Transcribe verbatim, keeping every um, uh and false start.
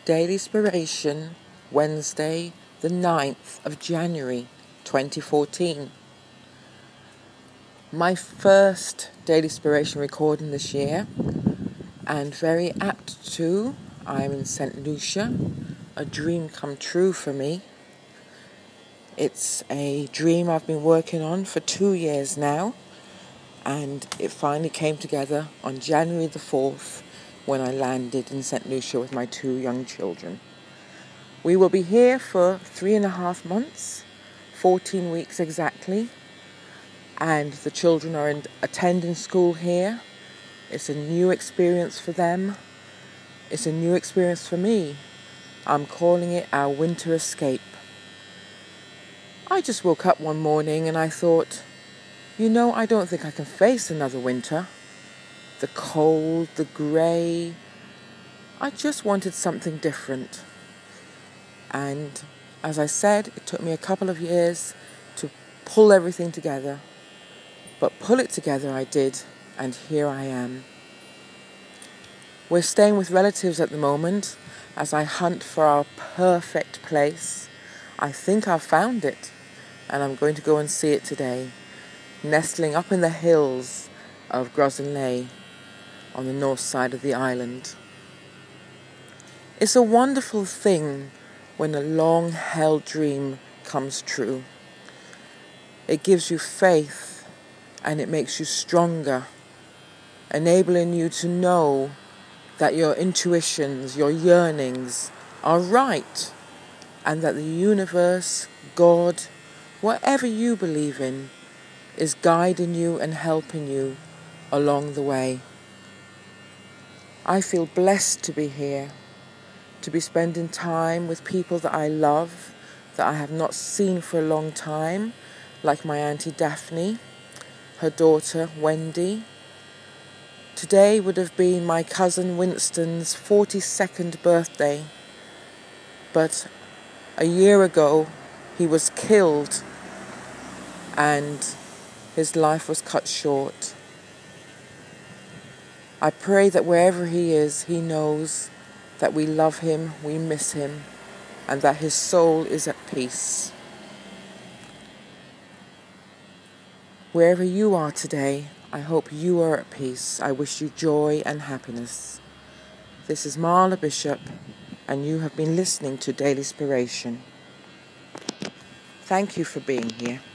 Daily Inspiration, Wednesday, the ninth of January, twenty fourteen. My first Daily Inspiration recording this year, and very apt too. I'm in Saint Lucia, a dream come true for me. It's a dream I've been working on for two years now, and it finally came together on January the fourth when I landed in Saint Lucia with my two young children. We will be here for three and a half months, fourteen weeks exactly, and the children are in, attending school here. It's a new experience for them. It's a new experience for me. I'm calling it our winter escape. I just woke up one morning and I thought, you know, I don't think I can face another winter. The cold, the grey. I just wanted something different. And as I said, it took me a couple of years to pull everything together. But pull it together I did, and here I am. We're staying with relatives at the moment as I hunt for our perfect place. I think I've found it, and I'm going to go and see it today, nestling up in the hills of Grosenlay on the north side of the island. It's a wonderful thing when a long-held dream comes true. It gives you faith and it makes you stronger, enabling you to know that your intuitions, your yearnings are right, and that the universe, God, whatever you believe in, is guiding you and helping you along the way. I feel blessed to be here, to be spending time with people that I love, that I have not seen for a long time, like my Auntie Daphne, her daughter Wendy. Today would have been my cousin Winston's forty-second birthday, but a year ago he was killed and his life was cut short. I pray that wherever he is, he knows that we love him, we miss him, and that his soul is at peace. Wherever you are today, I hope you are at peace. I wish you joy and happiness. This is Marla Bishop, and you have been listening to Daily Inspiration. Thank you for being here.